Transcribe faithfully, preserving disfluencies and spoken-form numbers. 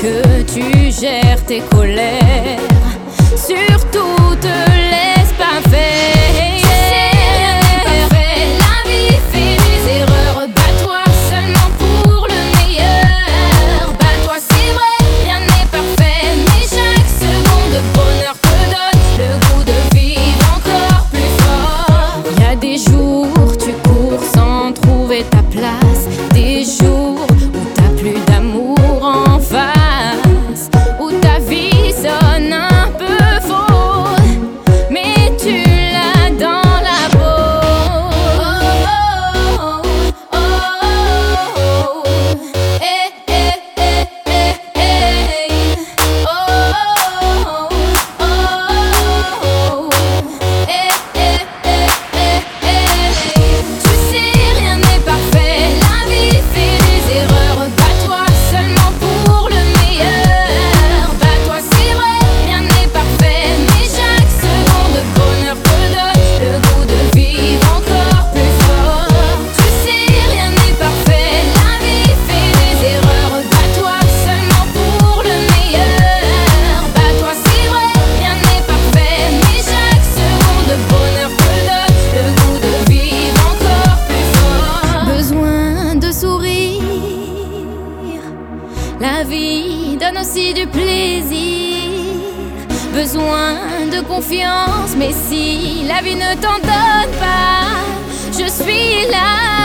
que tu gères tes colères. Surtout te laisse pas faire. Tu sais, rien n'est parfait, la vie fait des erreurs. Bats-toi seulement pour le meilleur. Bats-toi, c'est vrai, rien n'est parfait, mais chaque seconde de bonheur te donne le goût de vivre encore plus fort. Y a des jours tu cours sans trouver ta place, des jours où t'as plus d'amour en face, où ta vie sonne un peu faux, mais tu l'as dans la peau. Oh, oh, oh, oh, oh. Eh, eh, eh, eh, eh. Oh, oh, oh, oh. Eh, eh, eh, eh, eh. Tu sais, rien n'est parfait, la vie fait des erreurs. Bats-toi seulement pour le meilleur. Bats-toi, c'est vrai, rien n'est parfait, mais chaque seconde de bonheur te donne le goût de vivre encore plus fort. Tu sais, rien n'est parfait, la vie fait des erreurs. Bats-toi seulement pour le meilleur. Bats-toi, c'est vrai, rien n'est parfait, mais chaque seconde de bonheur te donne le goût de vivre encore plus fort. Besoin de sourire, la vie donne aussi du plaisir. Besoin de confiance, mais si la vie ne t'en donne pas, je suis là.